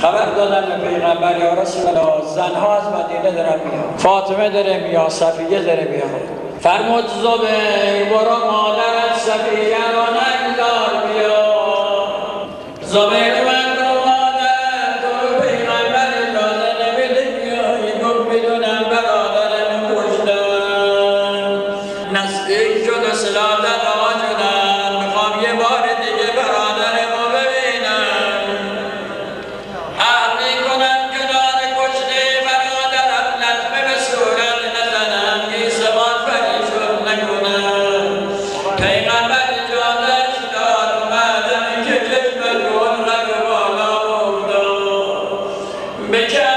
خبر دادن به پیغمبر یا رسول الله زنها از مدینه دارن میان، فاطمه داره میاد، صفیه داره میاد. فرمود زبیر برو مادر صفیه رو نگذار بیا. زبیر من رو مادر تو پیغمبر اجازه نمیده بیایی، گفت میدونم برادرم کشتن، نزدیک شد و سلاح زد آقا جونم میخوام یه بار دیگه برادرمو ببینم، عهد میکنم کنار کشته برادرم لطمه به صورت نزنم، گیسوان پریشون نکنم. پیغمبر اجازهش داد، اومدم که چشم گل رگ بالا افتاد.